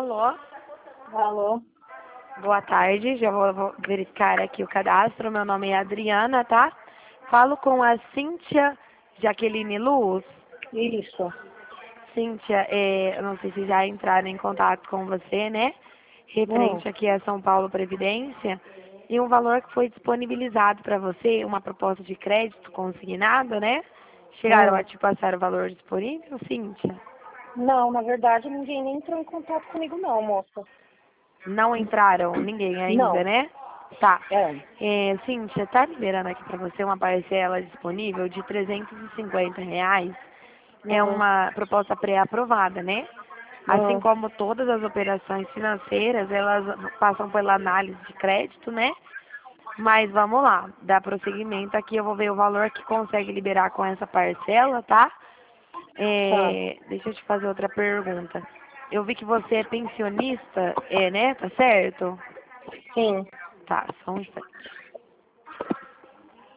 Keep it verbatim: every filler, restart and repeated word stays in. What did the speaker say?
Alô? Alô? Boa tarde, já vou, vou verificar aqui o cadastro. Meu nome é Adriana, tá? Falo com a Cíntia Jaqueline Luz. Isso. Cíntia, é, eu não sei se já entraram em contato com você, né? Hum. Referente aqui a São Paulo Previdência. E um valor que foi disponibilizado para você, uma proposta de crédito consignado, né? Chegaram a Hum. te passar o valor disponível, Cíntia? Não, na verdade, ninguém nem entrou em contato comigo não, moça. Não entraram ninguém ainda, Não. né? Tá. É. É, Cíntia, tá liberando aqui para você uma parcela disponível de trezentos e cinquenta reais. É Hum. uma proposta pré-aprovada, né? Assim Hum. como todas as operações financeiras, elas passam pela análise de crédito, né? Mas vamos lá, dá prosseguimento aqui, eu vou ver o valor que consegue liberar com essa parcela, tá? Tá. É, deixa eu te fazer outra pergunta. Eu vi que você é pensionista, é, né? Tá certo? Sim. Tá, só um instante.